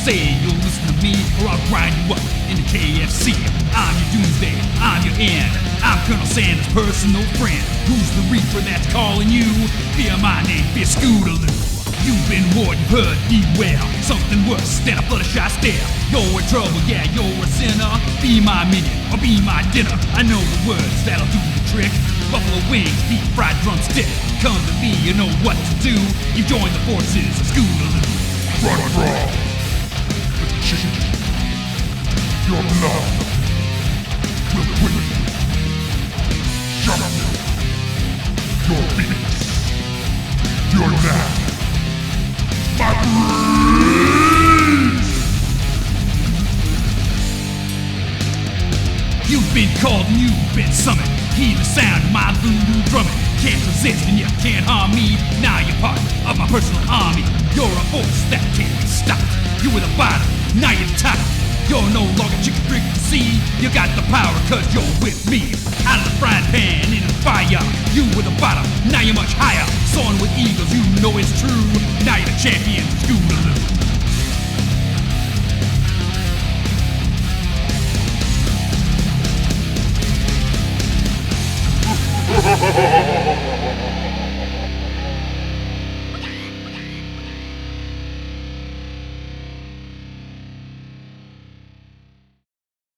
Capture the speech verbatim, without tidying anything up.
say you'll listen to me or I'll grind you up in the K F C. I'm your doomsday, I'm your end. I'm Colonel Sanders' personal friend. Who's the reaper that's calling you? Fear my name, fear Scootaloo. You've been warned, you've heard, beware. Something worse than a bloodshot stare. You're in trouble, yeah, you're a sinner. Be my minion, or be my dinner. I know the words that'll do the trick. Buffalo wings, deep fried drumstick. Come to me, you know what to do. You join the forces of Scootaloo. Run from the chicken. Your blood will quicken. Shut up. Your beats. Your knife. My breeze. You've been called and you've been summoned. Hear the sound of my voodoo drumming. Can't resist and you can't harm me. Now you're part of my personal army. You're a force that can't be stopped. You were the bottom, now you're the top. You're no longer chicken frequency. You got the power cause you're with me. Out of the frying pan in the fire. You were the bottom, now you're much higher. Soaring with eagles, you know it's true. Now you're the champion, Scootaloo.